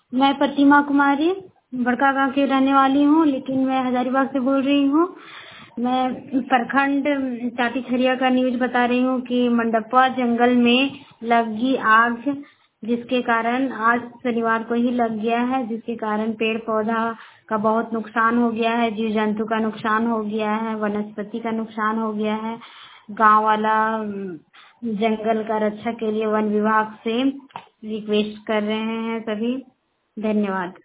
मैं प्रतिमा कुमारी बड़का गांव की रहने वाली हूँ, लेकिन मैं हजारीबाग से बोल रही हूँ। मैं प्रखंड टाटी खरिया का न्यूज बता रही हूँ कि मंडपवा जंगल में लगी आग, जिसके कारण आज शनिवार को ही लग गया है, जिसके कारण पेड़ पौधा का बहुत नुकसान हो गया है, जीव जंतु का नुकसान हो गया है, वनस्पति का नुकसान हो गया है। गांव वाला जंगल का रक्षा के लिए वन विभाग से रिक्वेस्ट कर रहे हैं सभी। धन्यवाद।